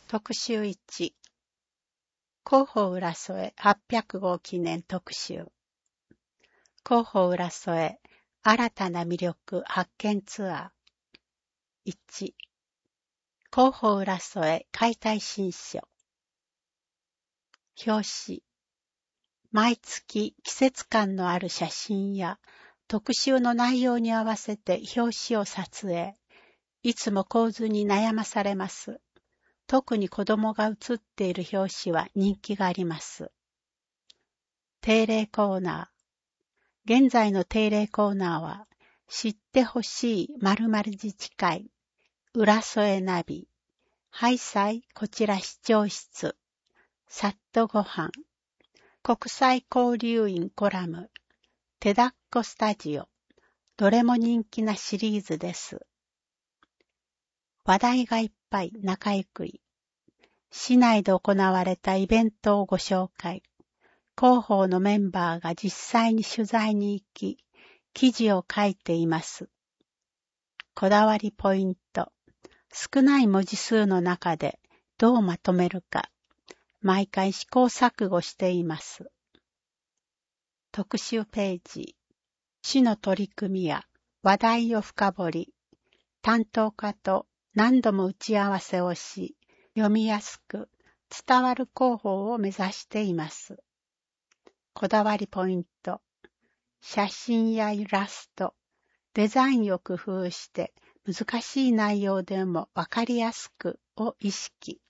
特集1、広報浦添800号記念特集。広報浦添新たな魅力発見ツアー。1、広報浦添解体新書。表紙。毎月季節感のある写真や特集の内容に合わせて表紙を撮影。いつも構図に悩まされます。特に子供が写っている表紙は人気があります。定例コーナー。現在の定例コーナーは、知ってほしい〇〇自治会、浦添ナビ、ハイサイこちら視聴室、さっとご飯、国際交流員コラム、手だっこスタジオ、どれも人気なシリーズです。話題がいっぱい中ゆくり。市内で行われたイベントをご紹介。広報のメンバーが実際に取材に行き、記事を書いています。こだわりポイント。少ない文字数の中でどうまとめるか。毎回試行錯誤しています。特集ページ。市の取り組みや話題を深掘り。担当課と何度も打ち合わせをし、読みやすく伝わる広報を目指しています。こだわりポイント。写真やイラスト、デザインを工夫して難しい内容でもわかりやすくを意識。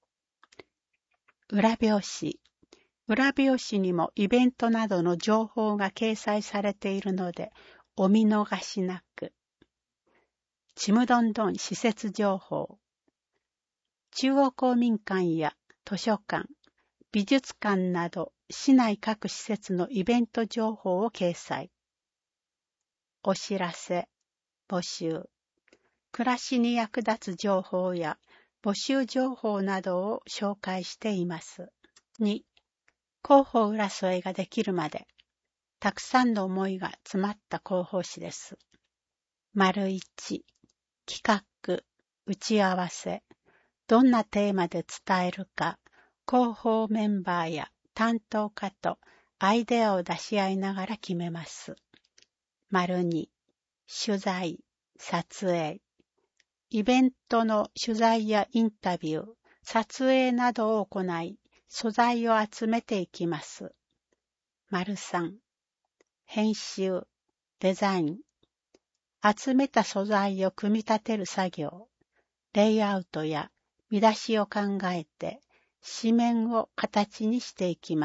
裏表紙。裏表紙にもイベントなどの情報が掲載されているのでお見逃しなく。ちむどんどん施設情報。中央公民館や図書館、美術館など市内各施設のイベント情報を掲載。お知らせ、募集。暮らしに役立つ情報や募集情報などを紹介しています。2、広報浦添ができるまで、たくさんの思いが詰まった広報誌です。1、企画、打ち合わせ。どんなテーマで伝えるか、広報メンバーや担当課とアイデアを出し合いながら決めます。2、取材、撮影。イベントの取材やインタビュー、撮影などを行い、素材を集めていきます。3、編集、デザイン。集めた素材を組み立てる作業、レイアウトや見出しを考えて、紙面を形にしていきます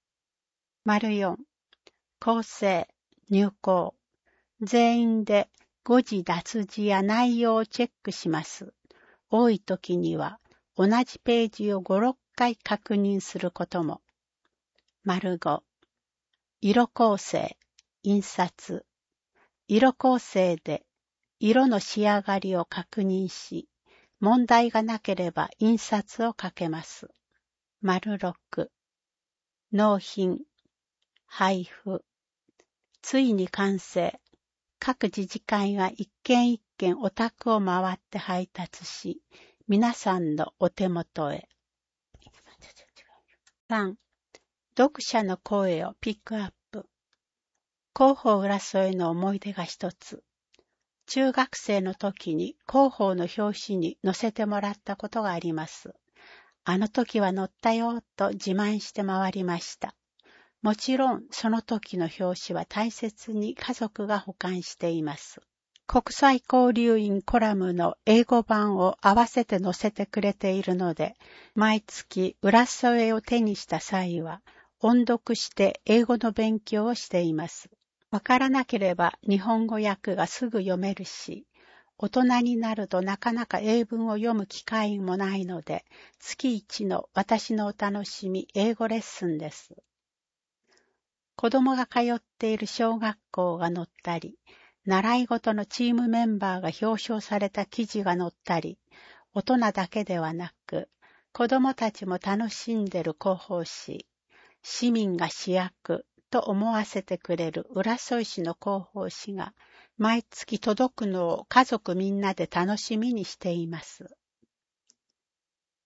。4、構成、入稿。全員で誤字脱字や内容をチェックします。多い時には同じページを5、6回確認することも。5、色構成、印刷。色構成で色の仕上がりを確認し、問題がなければ印刷をかけます。6、納品、配布。ついに完成。各自治会が一軒一軒お宅を回って配達し、皆さんのお手元へ。3、読者の声をピックアップ。広報浦添の思い出が一つ。中学生の時に広報の表紙に載せてもらったことがあります。あの時は載ったよと自慢して回りました。もちろんその時の表紙は大切に家族が保管しています。国際交流員コラムの英語版を合わせて載せてくれているので、毎月浦添を手にした際は音読して英語の勉強をしています。わからなければ日本語訳がすぐ読めるし、大人になるとなかなか英文を読む機会もないので、月一の私のお楽しみ英語レッスンです。子供が通っている小学校が載ったり、習い事のチームメンバーが表彰された記事が載ったり、大人だけではなく、子供たちも楽しんでる広報誌、市民が主役と思わせてくれる浦添市の広報誌が、毎月届くのを家族みんなで楽しみにしています。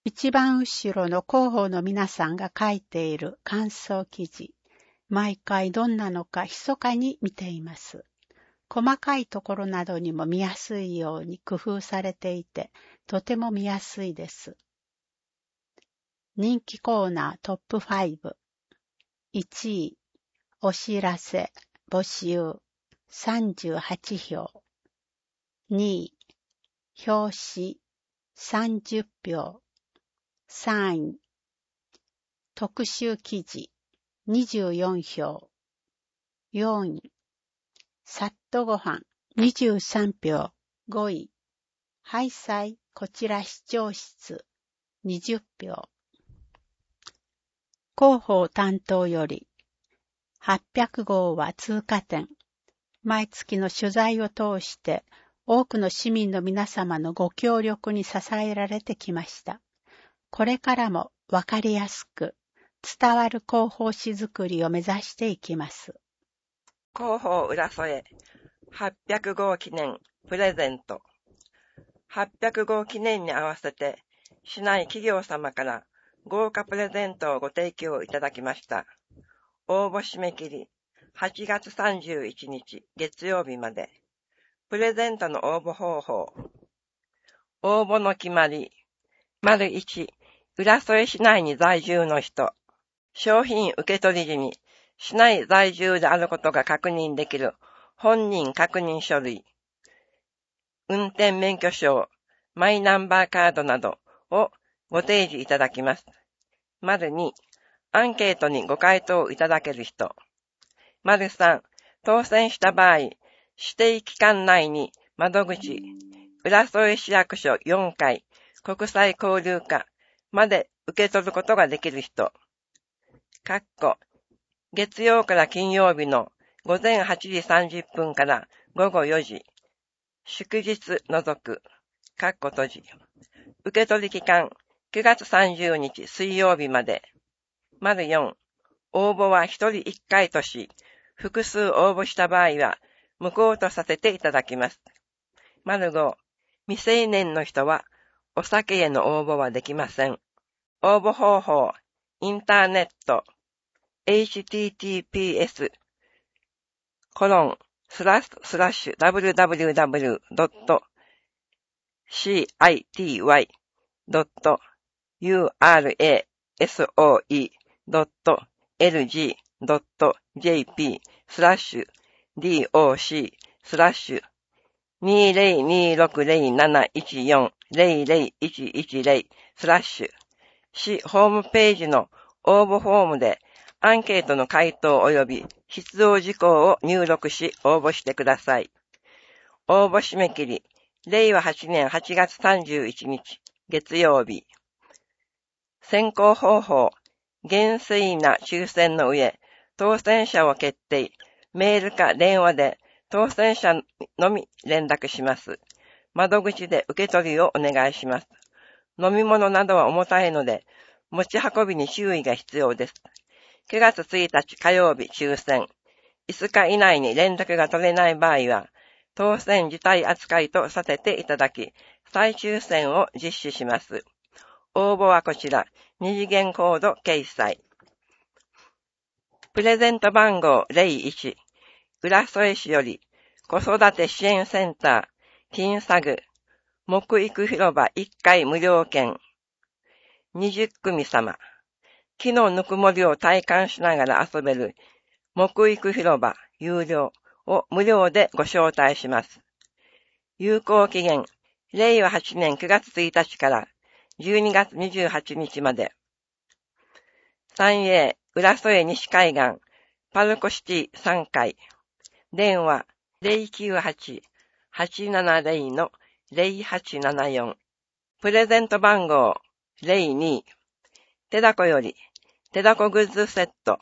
一番後ろの広報の皆さんが書いている感想記事、毎回どんなのか密かに見ています。細かいところなどにも見やすいように工夫されていて、とても見やすいです。人気コーナートップ5。1位、お知らせ、募集、38票。2位、表紙、30票。3位、特集記事、24票。4位、さっとご飯、23票。5位、ハイサイこちら視聴室、20票。広報担当より、800号は通過点。毎月の取材を通して、多くの市民の皆様のご協力に支えられてきました。これからもわかりやすく、伝わる広報誌作りを目指していきます。 広報浦添800号記念プレゼント。800号記念に合わせて、市内企業様から豪華プレゼントをご提供いただきました。応募締め切り、8月31日月曜日まで。プレゼントの応募方法。応募の決まり。1、浦添市内に在住の人。商品受取時に市内在住であることが確認できる本人確認書類。運転免許証、マイナンバーカードなどをご提示いただきます。2、アンケートにご回答いただける人。3、当選した場合、指定期間内に窓口、浦添市役所4階、国際交流課まで受け取ることができる人。月曜から金曜日の午前8時30分から午後4時。祝日除く。閉じ。受取期間9月30日水曜日まで。4、応募は1人1回とし、複数応募した場合は無効とさせていただきます。5、未成年の人はお酒への応募はできません。応募方法、インターネット、https://www.cityy.doc.jp/doc.jp/2020-1110/001110/市ホームページの応募フォームでアンケートの回答及び必要事項を入力し応募してください。応募締め切り、令和8年8月31日月曜日。選考方法、厳正な抽選の上、当選者を決定、メールか電話で当選者のみ連絡します。窓口で受け取りをお願いします。飲み物などは重たいので、持ち運びに注意が必要です。9月1日火曜日抽選。5日以内に連絡が取れない場合は、当選自体扱いとさせていただき、再抽選を実施します。応募はこちら、二次元コード掲載。プレゼント番号01、浦添市より、子育て支援センター、金サグ、木育広場1階無料券。20組様。木のぬくもりを体感しながら遊べる木育広場有料を無料でご招待します。有効期限、令和8年9月1日から12月28日まで。3A 浦添西海岸パルコシティ3階。電話 098-870-0874。プレゼント番号02。手だこより、手だこグッズセット。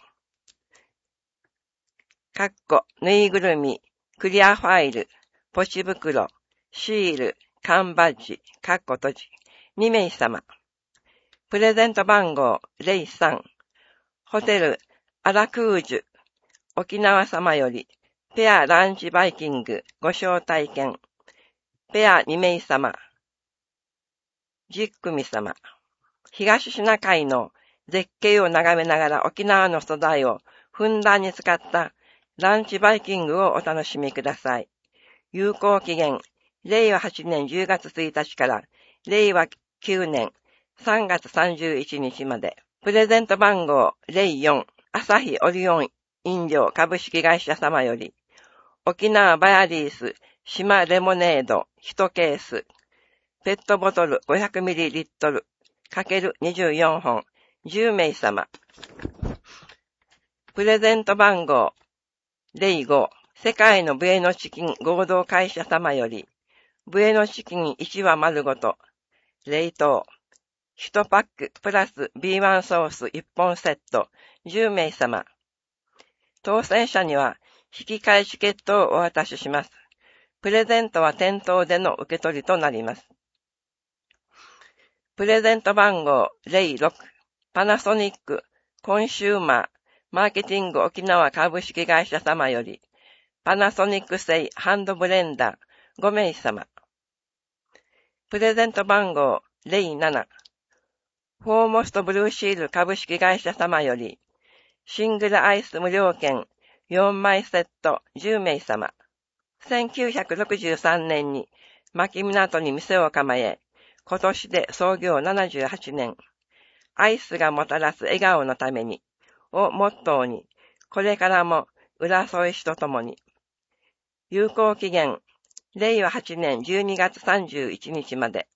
ぬいぐるみ、クリアファイル、ポチ袋、シール、缶バッジ、閉じ。2名様。プレゼント番号03。ホテル、アラクージュ、沖縄様より、ペアランチバイキングご招待券。ペア2名様。10組様。 東シナ海の絶景を眺めながら沖縄の素材をふんだんに使ったランチバイキングをお楽しみください。有効期限、令和8年10月1日から令和9年3月31日まで。プレゼント番号04アサヒオリオン飲料株式会社様より、沖縄バヤリース島レモネード1ケース、ペットボトル 500ml ×24 本10名様。プレゼント番号05世界のブエノチキン合同会社様より、ブエノチキン1羽丸ごと冷凍1パックプラス B1 ソース1本セット10名様。当選者には引き換えチケットをお渡しします。プレゼントは店頭での受け取りとなります。プレゼント番号06パナソニックコンシューマーマーケティング沖縄株式会社様より、パナソニック製ハンドブレンダー5名様。プレゼント番号07フォーモストブルーシール株式会社様より、シングルアイス無料券4枚セット10名様。1963年に牧港に店を構え、今年で創業78年。アイスがもたらす笑顔のためにをモットーに、これからも浦添市とともに。有効期限、令和8年12月31日まで。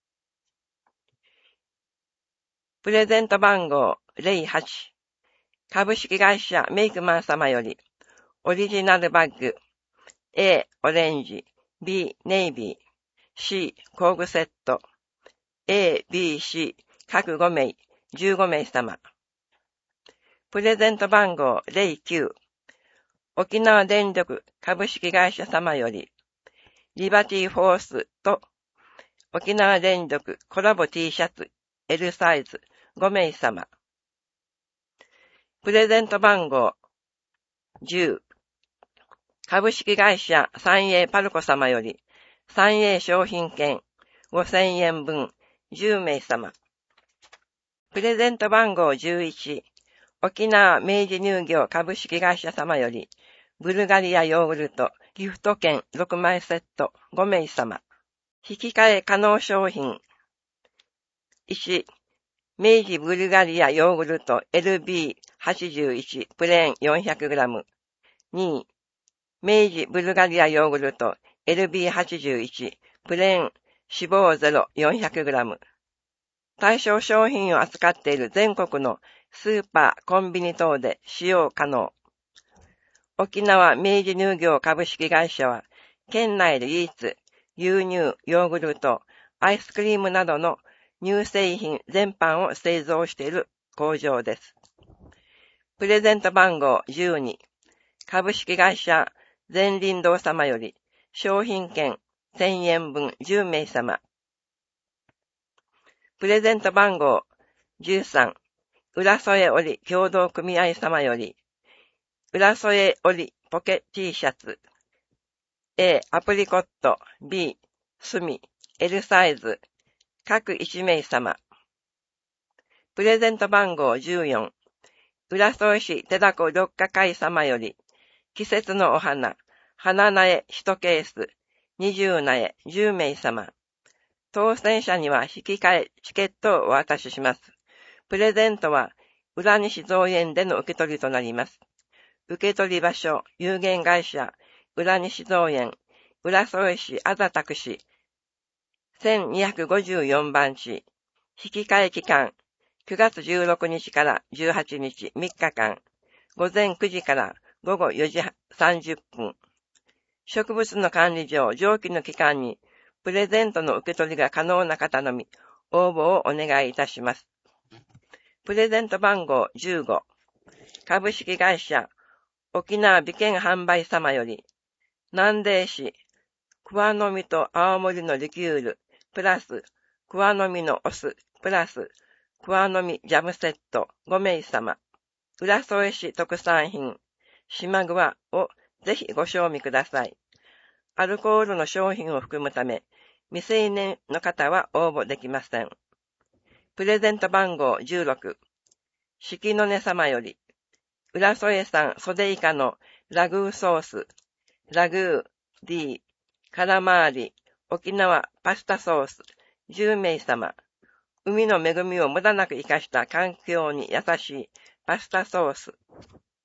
プレゼント番号08株式会社メイクマン様より、オリジナルバッグ A オレンジ B ネイビー C 工具セット A、B、C 各5名15名様。プレゼント番号09沖縄電力株式会社様より、リバティフォースと沖縄電力コラボ T シャツ L サイズ5名様。プレゼント番号10株式会社三栄パルコ様より、三栄商品券5000円分10名様。プレゼント番号11沖縄明治乳業株式会社様より、ブルガリアヨーグルトギフト券6枚セット5名様。引き換え可能商品1明治ブルガリアヨーグルト LB81 プレーン 400g 2明治ブルガリアヨーグルト LB81 プレーン脂肪ゼロ 400g 対象商品を扱っている全国のスーパー、コンビニ等で使用可能。沖縄明治乳業株式会社は、県内で唯一、牛乳、ヨーグルト、アイスクリームなどの乳製品全般を製造している工場です。プレゼント番号12、株式会社全林堂様より、商品券1000円分10名様。プレゼント番号13、浦添織協同組合様より、浦添織ポケ T シャツ、A アプリコット、B スミ、L サイズ、各1名様。プレゼント番号14、浦添市手だこ緑化会様より、季節のお花、花苗1ケース、20苗10名様。当選者には引き換えチケットをお渡しします。プレゼントは浦西造園での受け取りとなります。受け取り場所、有限会社、浦西造園、浦添市あざたく市、1254番地、引き換え期間、9月16日から18日3日間、午前9時から午後4時30分。植物の管理上、上記の期間に、プレゼントの受け取りが可能な方のみ、応募をお願いいたします。プレゼント番号15、株式会社、沖縄美券販売様より、南米市、桑の実と青森のリキュール、プラス、桑の実のお酢、プラス、桑の実ジャムセット5名様。浦添市特産品、島桑をぜひご賞味ください。アルコールの商品を含むため、未成年の方は応募できません。 プレゼント番号16、四季の音様より、浦添産袖イカのラグーソース、ラグー、D、カラマーリ、沖縄パスタソース、10名様。海の恵みを無駄なく生かした環境に優しいパスタソース。